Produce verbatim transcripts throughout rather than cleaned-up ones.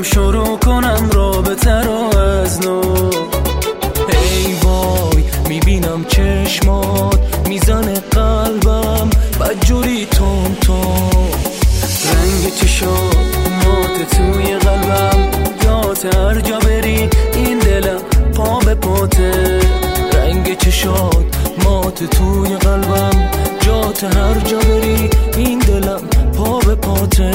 شروع کنم رابطه رو از نو. ای وای میبینم چشمات میزنه قلبم بدجوری تون تون. رنگ چشات مات توی قلبم، جات هر جا بری این دلم پا به پاته. رنگ چشات مات توی قلبم، جات هر جا بری این دلم پا به پاته.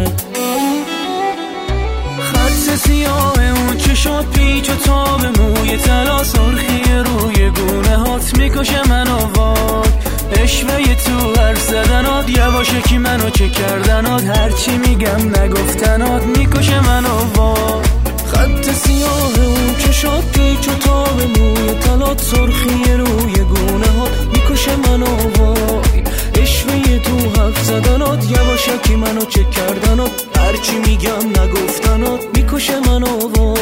خط سیاه اون چشات پیچ و تاب موی طلا، سرخی روی گونه هات میکشه منو وای. اشوه تو هر زدنات، یواشکی منو چه کردنات، هرچی میگم نگفتنات میکشه منو وای. خط سیاه اون چشات پیچ و تاب موی طلا، سرخی روی گونه هات میکشه منو وای. اشوه تو حرف زدنات، یواشکی منو چه کردنات، هرچی میگم نگفتنات میکشه منو وای.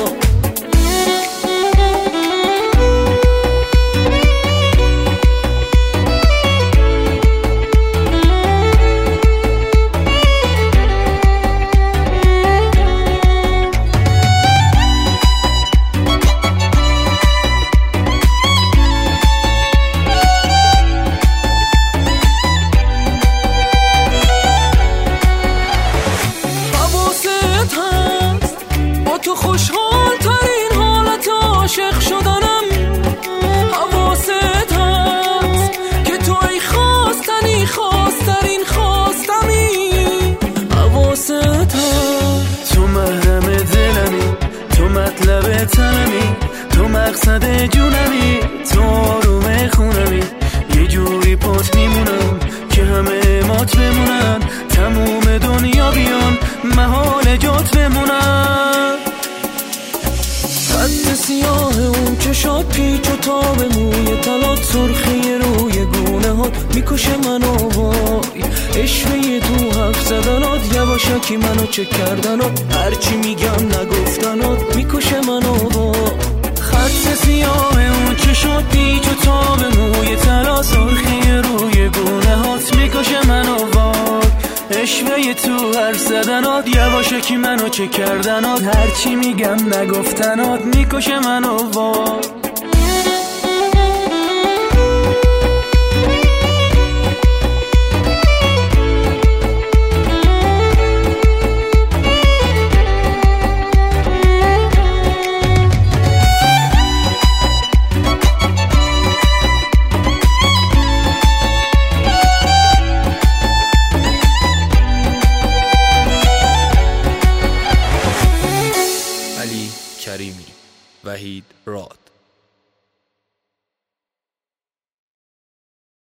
تو خوشحال ترین حالت عاشق شدنم، حواست هست که تو ای خواستنی خواسترین خواستمی. حواست هست تو محرم دلمی، تو مطلب تنمی، تو مقصد جونمی، تو آروم خونمی. یه جوری پات میمونم که همه مات بمونن، تموم دنیا بیان محال جات بمونن. خط سیاه اون چشات پیچ و تاب موی طلا، سرخی روی گونه هات میکشه منو وای. اشوه تو حرف زدنات، یواشکی منو چه کردنات، هرچی میگم نگفتنات میکشه منو وای. خط سیاه اون چشات پیچ و تاب موی طلا، سرخی روی گونه هات میکشه منو وای. اشوه تو حرف زدنات، یواشکی منو چه کردنات، هرچی میگم نگفتنات میکشه منو وای. علی کریمی، وحید راد.